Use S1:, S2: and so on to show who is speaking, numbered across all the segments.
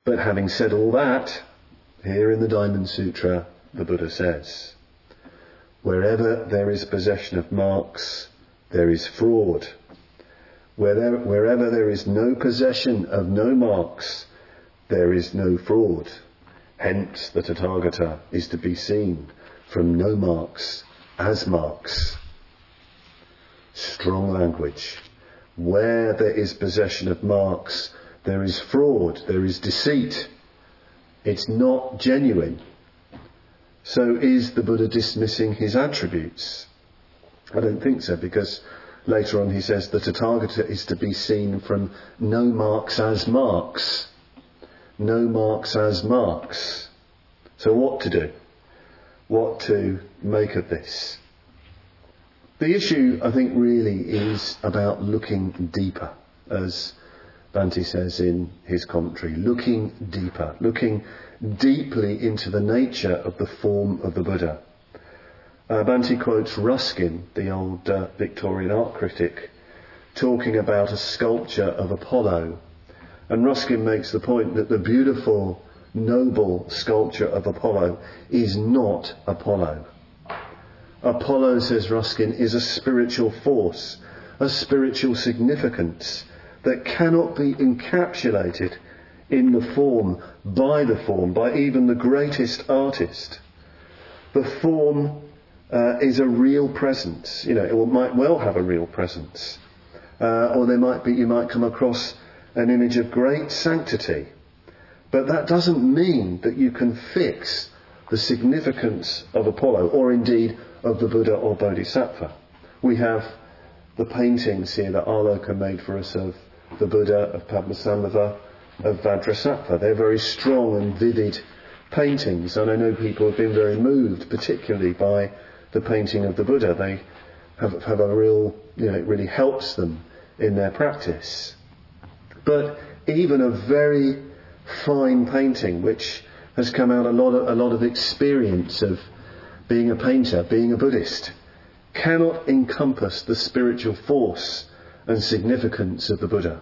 S1: But having said all that, here in the Diamond Sutra, the Buddha says, wherever there is possession of marks, there is fraud. Wherever there is no possession of no marks, there is no fraud. Hence the Tathagata is to be seen from no marks as marks. Strong language. Where there is possession of marks, there is fraud, there is deceit. It's not genuine. So is the Buddha dismissing his attributes? I don't think so, because later on he says the Tathagata is to be seen from no marks as marks. No marks as marks. So what to do? What to make of this? The issue, I think, really is about looking deeper, as Bhante says in his commentary. Looking deeper. Looking deeply into the nature of the form of the Buddha. Bhante quotes Ruskin, the old Victorian art critic, talking about a sculpture of Apollo. And Ruskin makes the point that the beautiful, noble sculpture of Apollo is not Apollo. Apollo, says Ruskin, is a spiritual force, a spiritual significance that cannot be encapsulated in the form, by even the greatest artist. The form is a real presence. It might well have a real presence. Or you might come across an image of great sanctity. But that doesn't mean that you can fix the significance of Apollo, or indeed of the Buddha or Bodhisattva. We have the paintings here that Aloka made for us of the Buddha, of Padmasambhava, of Vajrasattva. They're very strong and vivid paintings, and I know people have been very moved, particularly by the painting of the Buddha. They have a real, it really helps them in their practice. But even a very fine painting, which has come out a lot of experience of being a painter, being a Buddhist, cannot encompass the spiritual force and significance of the Buddha.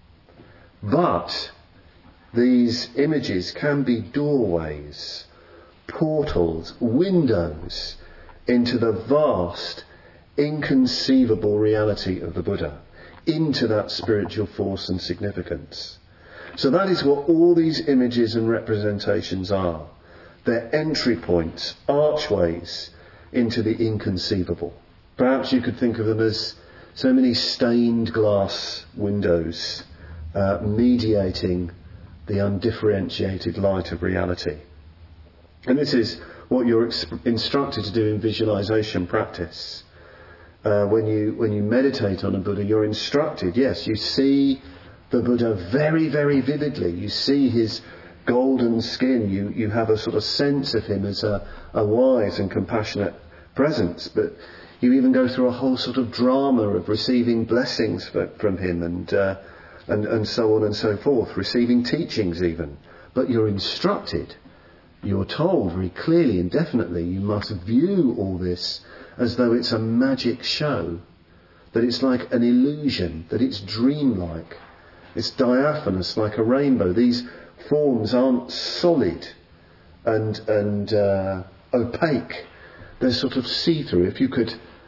S1: But these images can be doorways, portals, windows into the vast, inconceivable reality of the Buddha, into that spiritual force and significance. So that is what all these images and representations are. They're entry points, archways into the inconceivable. Perhaps you could think of them as so many stained glass windows mediating the undifferentiated light of reality. And this is what you're instructed to do in visualization practice. When you meditate on a Buddha, you're instructed, yes, you see the Buddha very, very vividly. You see his golden skin. You have a sort of sense of him as a wise and compassionate presence. But you even go through a whole sort of drama of receiving blessings from him and so on and so forth, receiving teachings even. But you're instructed, you're told very clearly and definitely, you must view all this as though it's a magic show, that it's like an illusion, that it's dreamlike, it's diaphanous like a rainbow. These forms aren't solid and opaque. They're sort of see-through. If you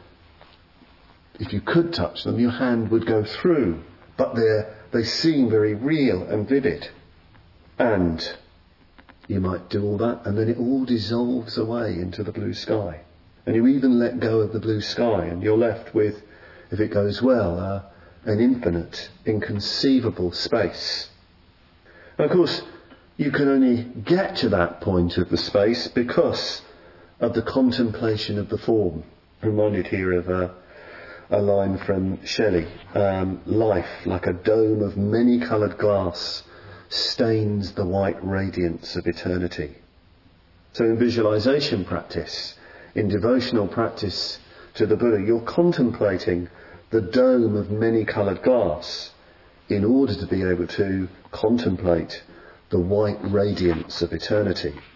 S1: could touch them, your hand would go through, but they seem very real and vivid. And you might do all that, and then it all dissolves away into the blue sky. And you even let go of the blue sky, and you're left with, if it goes well, an infinite, inconceivable space. And of course, you can only get to that point of the space because of the contemplation of the form. I'm reminded here of a line from Shelley. Life, like a dome of many-coloured glass, stains the white radiance of eternity. So in visualization practice, in devotional practice to the Buddha, you're contemplating the dome of many-coloured glass in order to be able to contemplate the white radiance of eternity.